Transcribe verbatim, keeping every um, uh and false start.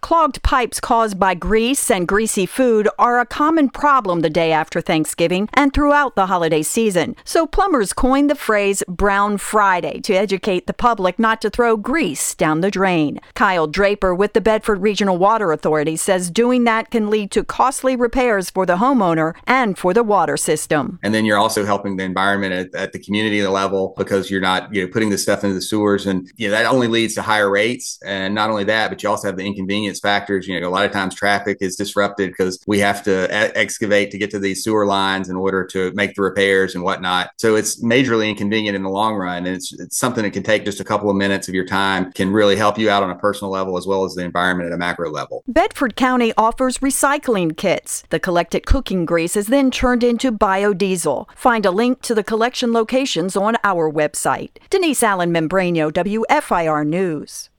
Clogged pipes caused by grease and greasy food are a common problem the day after Thanksgiving and throughout the holiday season. So plumbers coined the phrase Brown Friday to educate the public not to throw grease down the drain. Kyle Draper with the Bedford Regional Water Authority says doing that can lead to costly repairs for the homeowner and for the water system. And then you're also helping the environment at, at the community level because you're not, you know, putting this stuff into the sewers, and you know, that only leads to higher rates. And not only that, but you also have the inconvenience factors. You know, a lot of times traffic is disrupted because we have to e- excavate to get to these sewer lines in order to make the repairs and whatnot. So it's majorly inconvenient in the long run. And it's, it's something that can take just a couple of minutes of your time, can really help you out on a personal level as well as the environment at a macro level. Bedford County offers recycling kits. The collected cooking grease is then turned into biodiesel. Find a link to the collection locations on our website. Denise Allen Membranio, W F I R News.